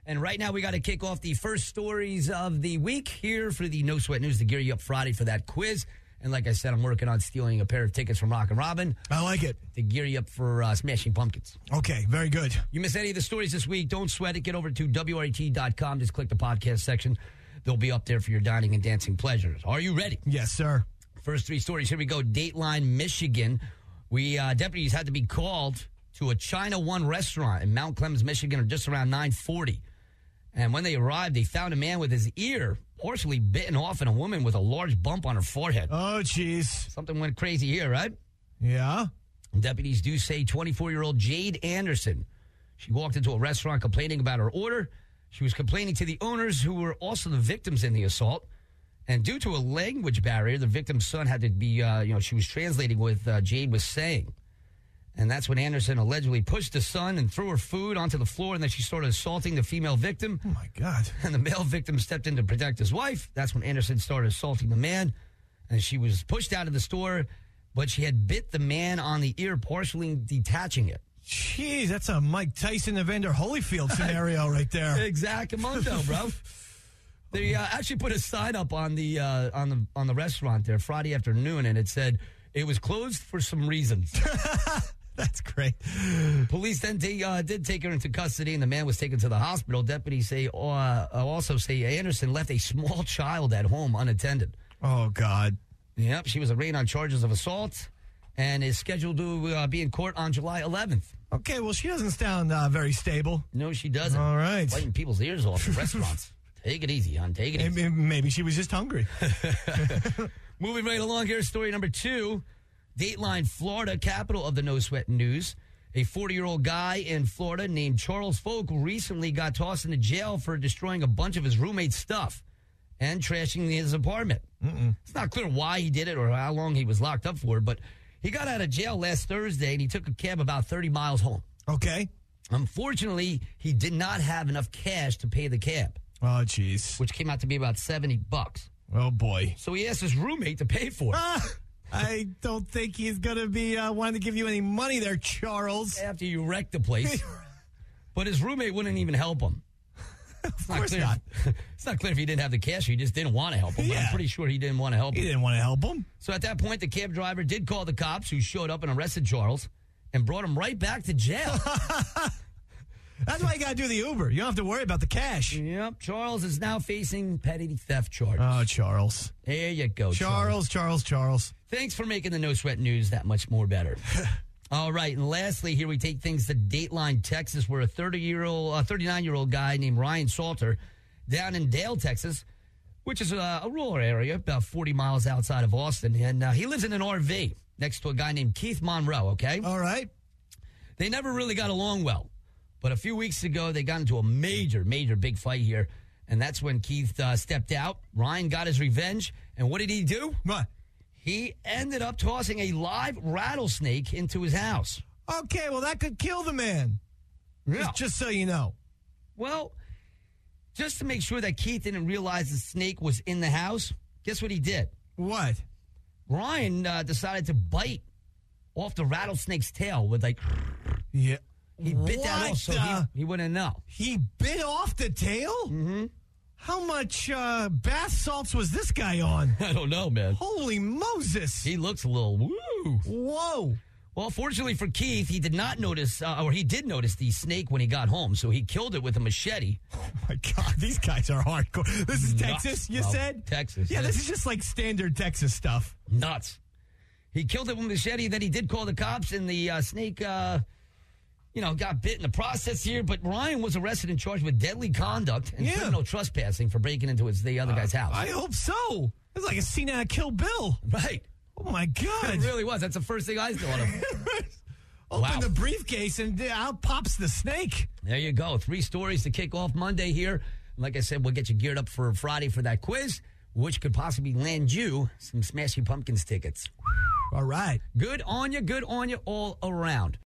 And right now we got to kick off the first stories of the week here for the No Sweat News to gear you up Friday for that quiz. And like I said, I'm working on stealing a pair of tickets from Rock and Robin. I like it. To gear you up for Smashing Pumpkins. Okay, very good. You miss any of the stories this week, don't sweat it. Get over to WRET.com. Just click the podcast section. They'll be up there for your dining and dancing pleasures. Are you ready? Yes, sir. First three stories. Here we go. Dateline, Michigan. Deputies had to be called to a China One restaurant in Mount Clemens, Michigan, just around 9:40. And when they arrived, they found a man with his ear partially bitten off and a woman with a large bump on her forehead. Oh, jeez. Something went crazy here, right? Yeah. Deputies do say 24-year-old Jade Anderson. She walked into a restaurant complaining about her order. She was complaining to the owners, who were also the victims in the assault. And due to a language barrier, the victim's son had to be, she was translating what Jade was saying. And that's when Anderson allegedly pushed the son and threw her food onto the floor, and then she started assaulting the female victim. Oh, my God. And the male victim stepped in to protect his wife. That's when Anderson started assaulting the man, and she was pushed out of the store, but she had bit the man on the ear, partially detaching it. Jeez, that's a Mike Tyson, Evander Holyfield scenario right there. Exactamundo, bro. They actually put a sign up on the restaurant there Friday afternoon, and it said it was closed for some reasons. That's great. Police then did take her into custody, and the man was taken to the hospital. Deputies also say Anderson left a small child at home unattended. Oh, God. Yep, she was arraigned on charges of assault and is scheduled to be in court on July 11th. Okay, well, she doesn't sound very stable. No, she doesn't. All right. Biting people's ears off in restaurants. Take it easy, hon. Take it easy. Maybe she was just hungry. Moving right along here, story number 2. Dateline, Florida, capital of the No Sweat News. A 40-year-old guy in Florida named Charles Folk recently got tossed into jail for destroying a bunch of his roommate's stuff and trashing his apartment. It's not clear why he did it or how long he was locked up for, but he got out of jail last Thursday, and he took a cab about 30 miles home. Okay. Unfortunately, he did not have enough cash to pay the cab. Oh, jeez. Which came out to be about $70. Oh, boy. So he asked his roommate to pay for it. I don't think he's going to be wanting to give you any money there, Charles. After you wrecked the place. But his roommate wouldn't even help him. Of course not. It's not clear if he didn't have the cash or he just didn't want to help him. Yeah. But I'm pretty sure he didn't want to help him. He didn't want to help him. So at that point, the cab driver did call the cops, who showed up and arrested Charles and brought him right back to jail. That's why you got to do the Uber. You don't have to worry about the cash. Yep. Charles is now facing petty theft charges. Oh, Charles. There you go, Charles. Thanks for making the No Sweat News that much more better. All right, and lastly, here we take things to Dateline, Texas, where a 39-year-old guy named Ryan Salter down in Dale, Texas, which is a rural area about 40 miles outside of Austin, and he lives in an RV next to a guy named Keith Monroe, okay? All right. They never really got along well, but a few weeks ago, they got into a major big fight here, and that's when Keith stepped out. Ryan got his revenge, and what did he do? What? He ended up tossing a live rattlesnake into his house. Okay, well, that could kill the man. Yeah. Just so you know. Well, just to make sure that Keith didn't realize the snake was in the house, guess what he did? What? Ryan decided to bite off the rattlesnake's tail with Yeah. He bit that off so he wouldn't know. He bit off the tail? Mm-hmm. How much bath salts was this guy on? I don't know, man. Holy Moses. He looks a little woo. Whoa. Well, fortunately for Keith, he did not notice, or he did notice the snake when he got home, so he killed it with a machete. Oh, my God. These guys are hardcore. This is Nuts, Texas, you bro. said? Texas. Yeah, this is just like standard Texas stuff. Nuts. He killed it with a machete, then he did call the cops, and the snake, got bit in the process here. But Ryan was arrested and charged with deadly conduct and criminal trespassing for breaking into the other guy's house. I hope so. It's like a scene out of Kill Bill. Right. Oh, my God. It really was. That's the first thing I thought of. Open the briefcase and out pops the snake. There you go. 3 stories to kick off Monday here. Like I said, we'll get you geared up for Friday for that quiz, which could possibly land you some Smashing Pumpkins tickets. All right. Good on you all around.